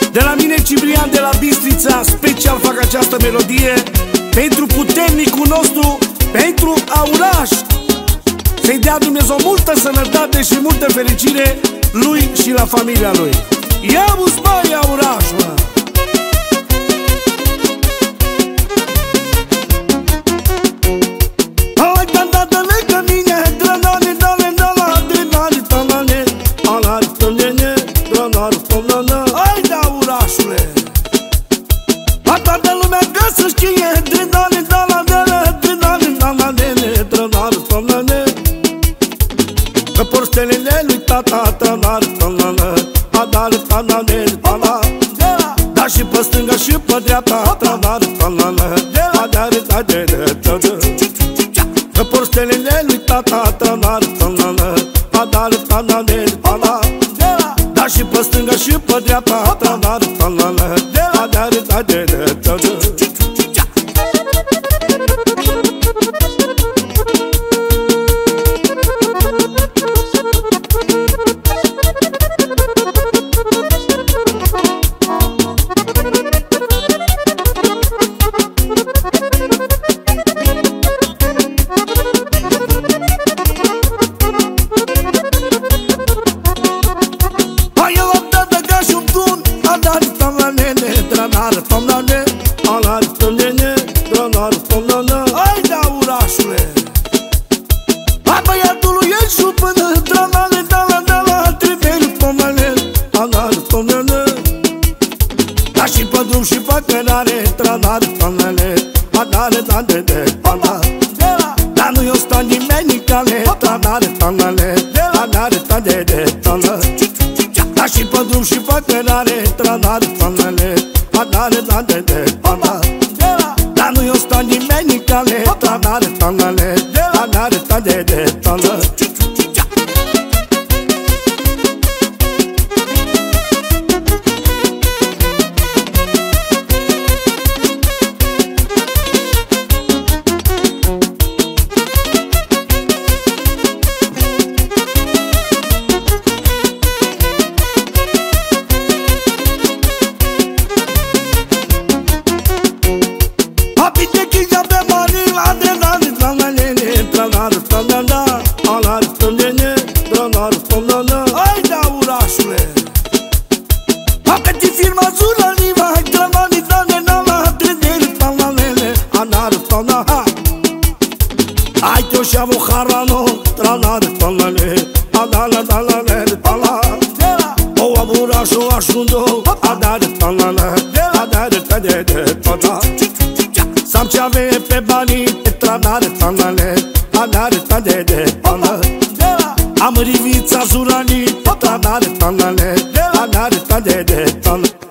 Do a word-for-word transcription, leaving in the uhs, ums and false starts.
De la mine Ciprian de la Bistrița, special fac această melodie pentru puternicul nostru, pentru Auraș. Să-i dea Dumnezeu multă sănătate și multă fericire lui și la familia lui. Ia-ți băi Auraș, mă! Hai de Aurașule! Toată lumea că să știe drenane, daladele, drenane, daladele, drenare, tomnane. Că porstelele lui tata, tănar, tănană, adare, tanane, tana. Dar și pe stânga și pe dreapta, tănar, tănană, adare, tadere, tădă. Că porstelele lui tata, tănar, tănană, adare, tanane, tana. Dar și pe stânga și pe dreapta, tănar, tănană, adare, tadere, tădă. Hai de Aurașule! Hai băiatului el și până dranale, dala, dala, tribeli, pomene, anar, pomene. Da și pe drum și pe cărare, tranar, pomene, anare, dande, de, pana. Dar nu-i o sta nimeni în cale, tranar, pomene, anare, dande, de, pana. Da și pe drum și pe cărare, tranar, pomene, anare, dande, de, pana. Dar nu-i o sta nimeni în cale, tanare, tanale, tanare, tade, de, tană. Hai de Aurașule! Dacă ti firma zura liva, hai tranani, dane, nala, trendele, talanele, anar, tana. Hai te-o și-avo harano, tranar, talale, adala, dalale, tala. O Aurașul așundo, adare, talale, adare, tade, de, tana. Sam ce ave pe banii, tranare, talale, adare, tade, de, tana. Am rivița zuranii, tanare, tanale, anare, tade, de, tană.